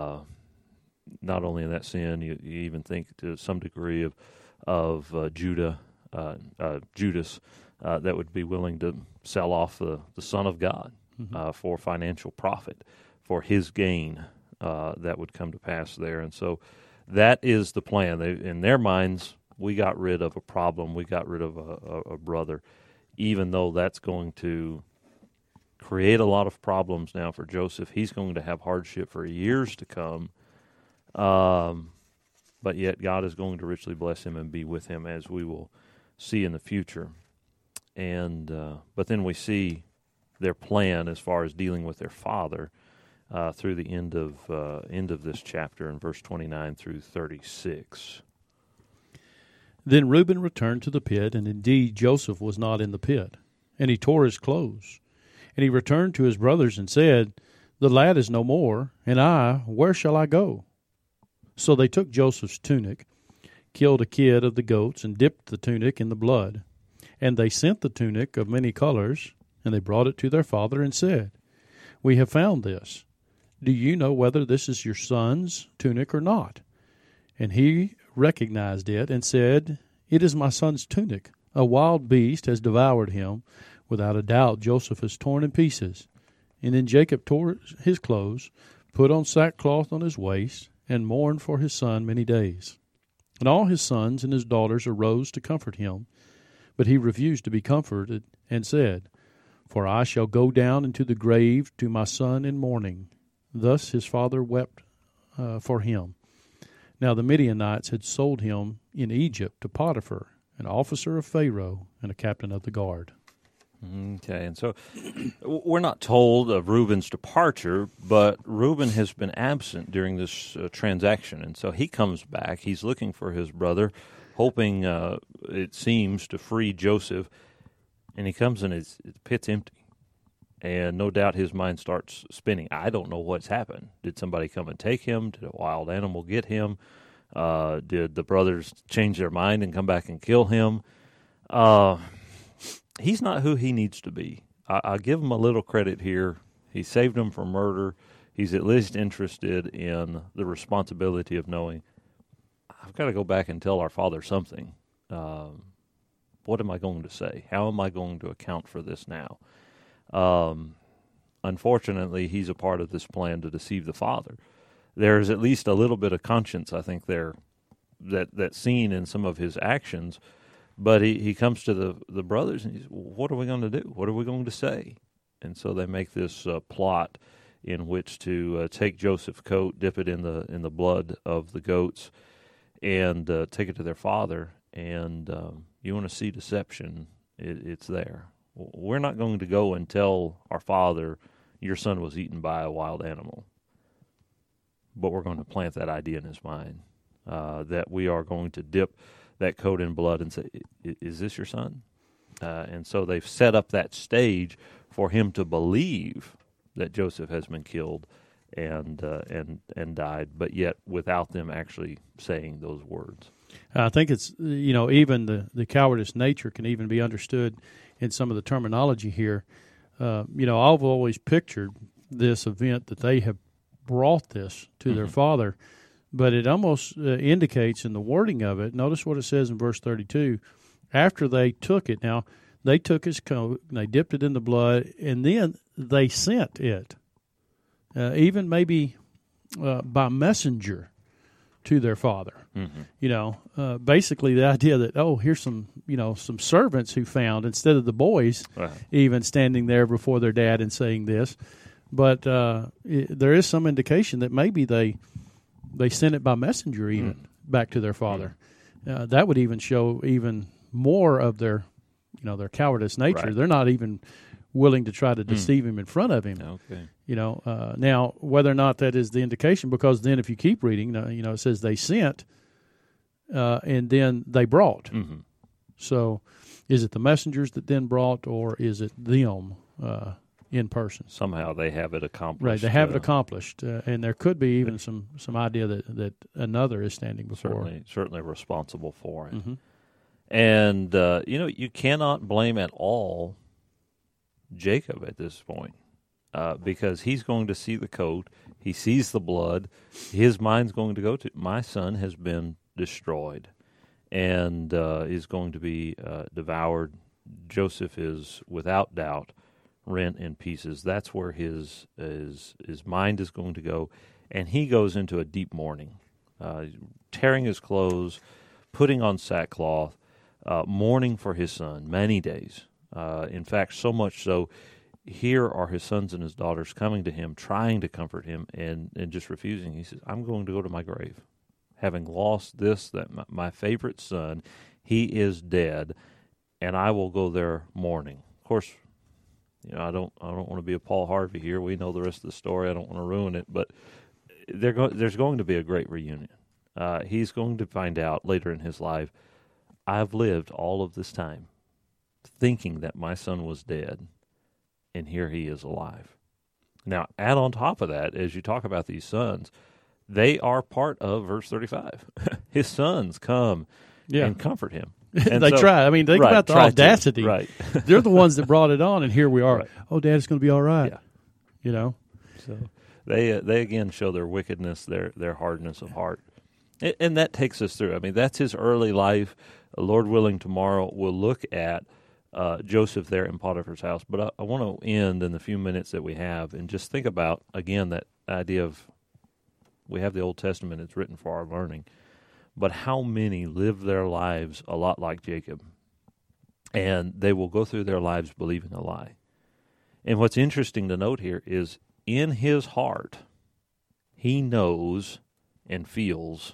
Not only in that sin, you even think to some degree of Judas that would be willing to sell off the Son of God for financial profit, for his gain that would come to pass there. And so that is the plan. In their minds, we got rid of a problem. We got rid of a brother, even though that's going to create a lot of problems now for Joseph. He's going to have hardship for years to come. But yet God is going to richly bless him and be with him, as we will see in the future. And but then we see their plan as far as dealing with their father through the end of this chapter in verse 29 through 36. Then Reuben returned to the pit, and indeed Joseph was not in the pit. And he tore his clothes. And he returned to his brothers and said, The lad is no more, and I, where shall I go? So they took Joseph's tunic, killed a kid of the goats, and dipped the tunic in the blood. And they sent the tunic of many colors, and they brought it to their father and said, We have found this. Do you know whether this is your son's tunic or not? And he recognized it and said, It is my son's tunic. A wild beast has devoured him. Without a doubt, Joseph is torn in pieces. And then Jacob tore his clothes, put on sackcloth on his waist, and mourned for his son many days. And all his sons and his daughters arose to comfort him. But he refused to be comforted, and said, For I shall go down into the grave to my son in mourning. Thus his father wept for him. Now the Midianites had sold him in Egypt to Potiphar, an officer of Pharaoh and a captain of the guard. Okay, and so we're not told of Reuben's departure, but Reuben has been absent during this transaction, and so he comes back. He's looking for his brother, hoping, it seems, to free Joseph, and he comes and his pit's empty, and no doubt his mind starts spinning. I don't know what's happened. Did somebody come and take him? Did a wild animal get him? Did the brothers change their mind and come back and kill him? He's not who he needs to be. I'll give him a little credit here. He saved him from murder. He's at least interested in the responsibility of knowing, I've got to go back and tell our father something. What am I going to say? How am I going to account for this now? Unfortunately, he's a part of this plan to deceive the father. There's at least a little bit of conscience, I think, there that's seen in some of his actions. But he comes to the brothers and he's, what are we going to do? What are we going to say? And so they make this plot in which to take Joseph's coat, dip it in the blood of the goats, and take it to their father. And you want to see deception? It's there. We're not going to go and tell our father your son was eaten by a wild animal, but we're going to plant that idea in his mind that we are going to dip that coat in blood and say, is this your son? And so they've set up that stage for him to believe that Joseph has been killed and died, but yet without them actually saying those words. I think it's, even the cowardice nature can even be understood in some of the terminology here. I've always pictured this event that they have brought this to their father, but it almost indicates in the wording of it. Notice what it says in verse 32. After they took it, now they took his coat, and they dipped it in the blood, and then they sent it, even maybe by messenger, to their father. Basically the idea that, here's some servants who found, instead of the boys even standing there before their dad and saying this. But there is some indication that maybe they sent it by messenger even back to their father. That would even show even more of their cowardice nature. Right. They're not even willing to try to deceive him in front of him. Okay. Now whether or not that is the indication, because then if you keep reading, it says they sent, and then they brought. Mm-hmm. So, is it the messengers that then brought, or is it them in person? Somehow they have it accomplished. Right, they have it accomplished, and there could be even some idea that another is standing before. Certainly responsible for it. Mm-hmm. And you cannot blame at all Jacob at this point, because he's going to see the coat, he sees the blood, his mind's going to go to, my son has been destroyed, and is going to be devoured Joseph is without doubt rent in pieces. That's where his mind is going to go, and he goes into a deep mourning, tearing his clothes, putting on sackcloth, mourning for his son many days. In fact, so much so, here are his sons and his daughters coming to him, trying to comfort him, and just refusing. He says, I'm going to go to my grave. Having lost my favorite son, he is dead, and I will go there mourning. Of course, I don't want to be a Paul Harvey here. We know the rest of the story. I don't want to ruin it, but there's going to be a great reunion. He's going to find out later in his life, I've lived all of this time thinking that my son was dead, and here he is alive. Now, add on top of that, as you talk about these sons, they are part of verse 35. His sons come and comfort him. And they try. I mean, think about the audacity. Right. They're the ones that brought it on, and here we are. Right. Oh, Dad, it's going to be all right. Yeah. So they again show their wickedness, their hardness of heart. And that takes us through. I mean, that's his early life. Lord willing, tomorrow we'll look at Joseph there in Potiphar's house. But I want to end in the few minutes that we have and just think about, again, that idea of we have the Old Testament. It's written for our learning. But how many live their lives a lot like Jacob? And they will go through their lives believing a lie. And what's interesting to note here is in his heart, he knows and feels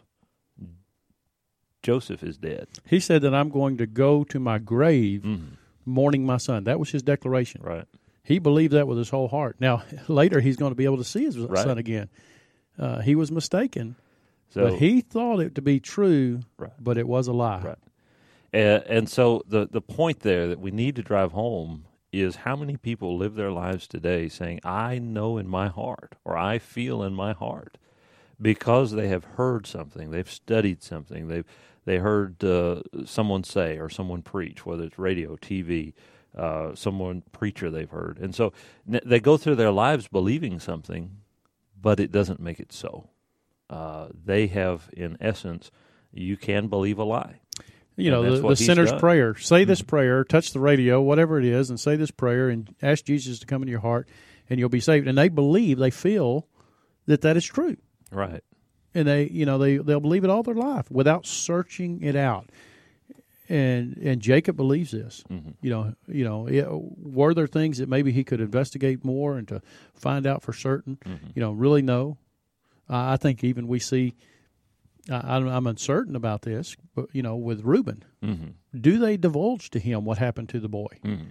Joseph is dead. He said that I'm going to go to my grave mourning my son. That was his declaration. Right. He believed that with his whole heart. Now, later he's going to be able to see his son again. He was mistaken, but he thought it to be true, but it was a lie. Right. And so the point there that we need to drive home is how many people live their lives today saying, I know in my heart, or I feel in my heart, because they have heard something, they've studied something, they heard someone say or someone preach, whether it's radio, TV, someone preacher they've heard. And so they go through their lives believing something, but it doesn't make it so. They have, in essence, you can believe a lie. The sinner's prayer. Say this prayer, touch the radio, whatever it is, and say this prayer and ask Jesus to come into your heart, and you'll be saved. And they believe, they feel that is true. Right. And they'll believe it all their life without searching it out. And Jacob believes this. Were there things that maybe he could investigate more and to find out for certain? Really know. I think even we see. I'm uncertain about this, but with Reuben, do they divulge to him what happened to the boy?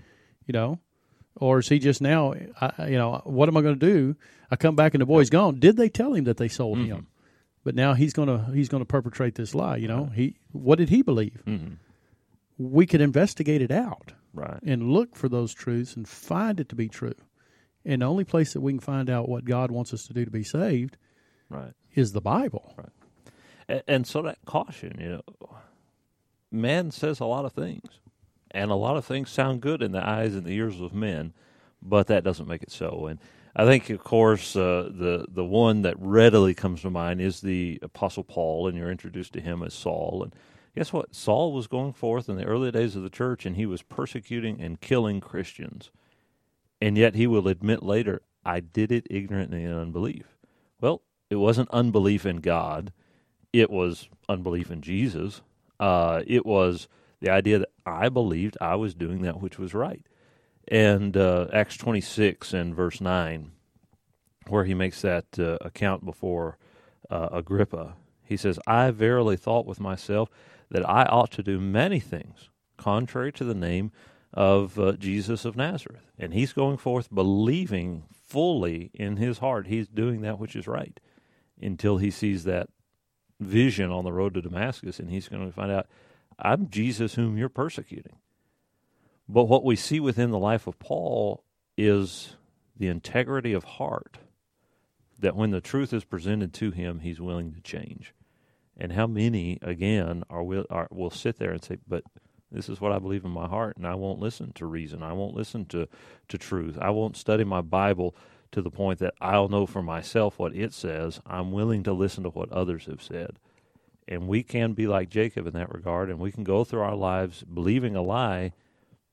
Or is he just now? What am I going to do? I come back and the boy's gone. Did they tell him that they sold him? But now he's going to perpetrate this lie. What did he believe? We could investigate it out, and look for those truths and find it to be true. And the only place that we can find out what God wants us to do to be saved, is the Bible. Right. And so that caution, man says a lot of things, and a lot of things sound good in the eyes and the ears of men, but that doesn't make it so. And I think, of course, the one that readily comes to mind is the Apostle Paul, and you're introduced to him as Saul. And guess what? Saul was going forth in the early days of the church, and he was persecuting and killing Christians. And yet he will admit later, I did it ignorantly in unbelief. Well, it wasn't unbelief in God. It was unbelief in Jesus. It was the idea that I believed I was doing that which was right. And Acts 26 and verse 9, where he makes that account before Agrippa, he says, I verily thought with myself that I ought to do many things contrary to the name of Jesus of Nazareth. And he's going forth believing fully in his heart he's doing that which is right until he sees that vision on the road to Damascus, and he's going to find out, I'm Jesus whom you're persecuting. But what we see within the life of Paul is the integrity of heart, that when the truth is presented to him, he's willing to change. And how many, again, will sit there and say, but this is what I believe in my heart, and I won't listen to reason. I won't listen to truth. I won't study my Bible to the point that I'll know for myself what it says. I'm willing to listen to what others have said. And we can be like Jacob in that regard, and we can go through our lives believing a lie,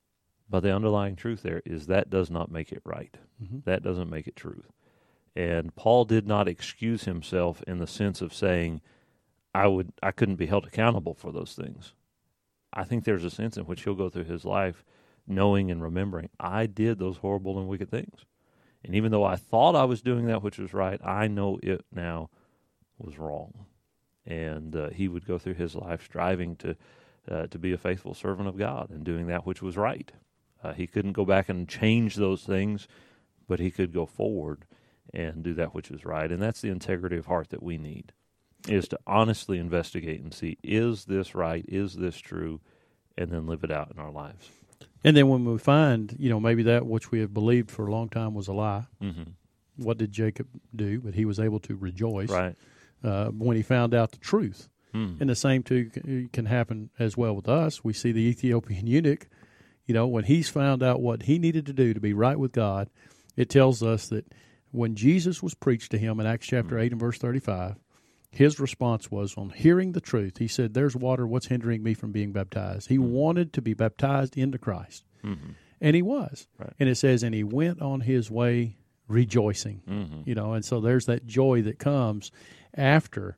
But the underlying truth there is that does not make it right. Mm-hmm. That doesn't make it truth. And Paul did not excuse himself in the sense of saying, I couldn't be held accountable for those things. I think there's a sense in which he'll go through his life knowing and remembering, I did those horrible and wicked things. And even though I thought I was doing that which was right, I know it now was wrong. And he would go through his life striving to be a faithful servant of God and doing that which was right. He couldn't go back and change those things, but he could go forward and do that which is right. And that's the integrity of heart that we need, is to honestly investigate and see, is this right? Is this true? And then live it out in our lives. And then when we find, maybe that which we have believed for a long time was a lie, mm-hmm. What did Jacob do? But he was able to rejoice right. When he found out the truth. And the same too can happen as well with us. We see the Ethiopian eunuch, when he's found out what he needed to do to be right with God, it tells us that when Jesus was preached to him in Acts chapter 8 and verse 35, his response was, on hearing the truth, he said, there's water, what's hindering me from being baptized? He wanted to be baptized into Christ. Mm-hmm. And he was. Right. And it says, and he went on his way rejoicing. Mm-hmm. And so there's that joy that comes after,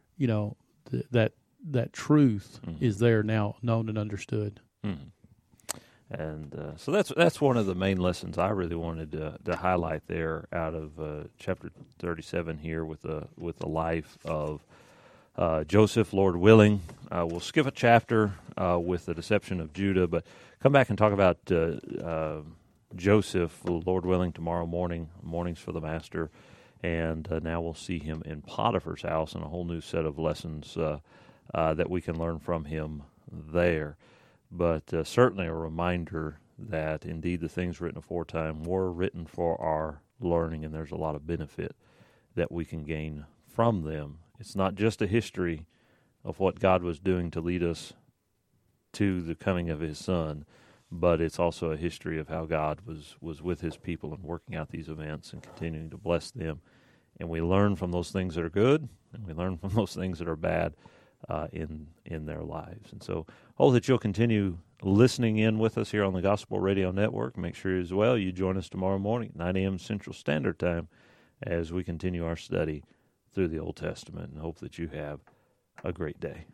that truth mm-hmm. is there now, known and understood. Mm-hmm. And so that's one of the main lessons I really wanted to highlight there out of chapter 37 here with the life of Joseph, Lord willing. We'll skip a chapter with the deception of Judah, but come back and talk about Joseph, Lord willing, tomorrow morning, Mornings for the Master. And now we'll see him in Potiphar's house and a whole new set of lessons that we can learn from him there. But certainly a reminder that indeed the things written aforetime were written for our learning, and there's a lot of benefit that we can gain from them. It's not just a history of what God was doing to lead us to the coming of his Son, but it's also a history of how God was with his people and working out these events and continuing to bless them. And we learn from those things that are good, and we learn from those things that are bad in their lives. And so hope that you'll continue listening in with us here on the Gospel Radio Network. Make sure as well you join us tomorrow morning at 9 a.m. Central Standard Time as we continue our study through the Old Testament, and hope that you have a great day.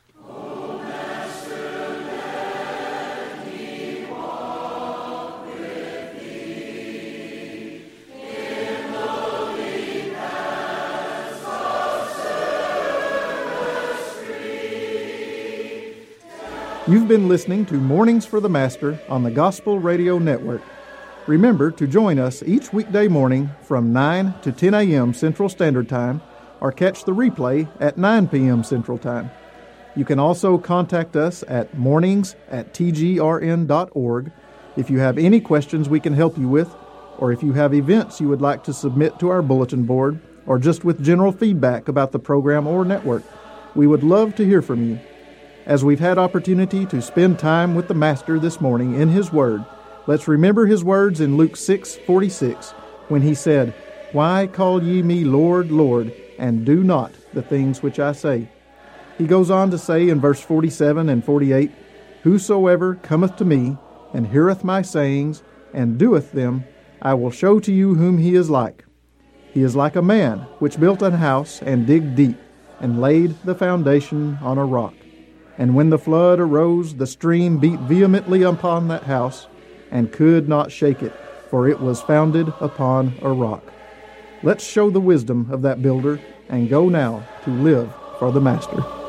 You've been listening to Mornings for the Master on the Gospel Radio Network. Remember to join us each weekday morning from 9 to 10 a.m. Central Standard Time, or catch the replay at 9 p.m. Central Time. You can also contact us at mornings@tgrn.org if you have any questions we can help you with, or if you have events you would like to submit to our bulletin board, or just with general feedback about the program or network. We would love to hear from you. As we've had opportunity to spend time with the Master this morning in His Word, let's remember His words in Luke 6:46, when He said, "Why call ye me Lord, Lord, and do not the things which I say?" He goes on to say in verse 47 and 48, "Whosoever cometh to me, and heareth my sayings, and doeth them, I will show to you whom he is like. He is like a man which built an house, and digged deep, and laid the foundation on a rock. And when the flood arose, the stream beat vehemently upon that house, and could not shake it, for it was founded upon a rock." Let's show the wisdom of that builder, and go now to live for the Master.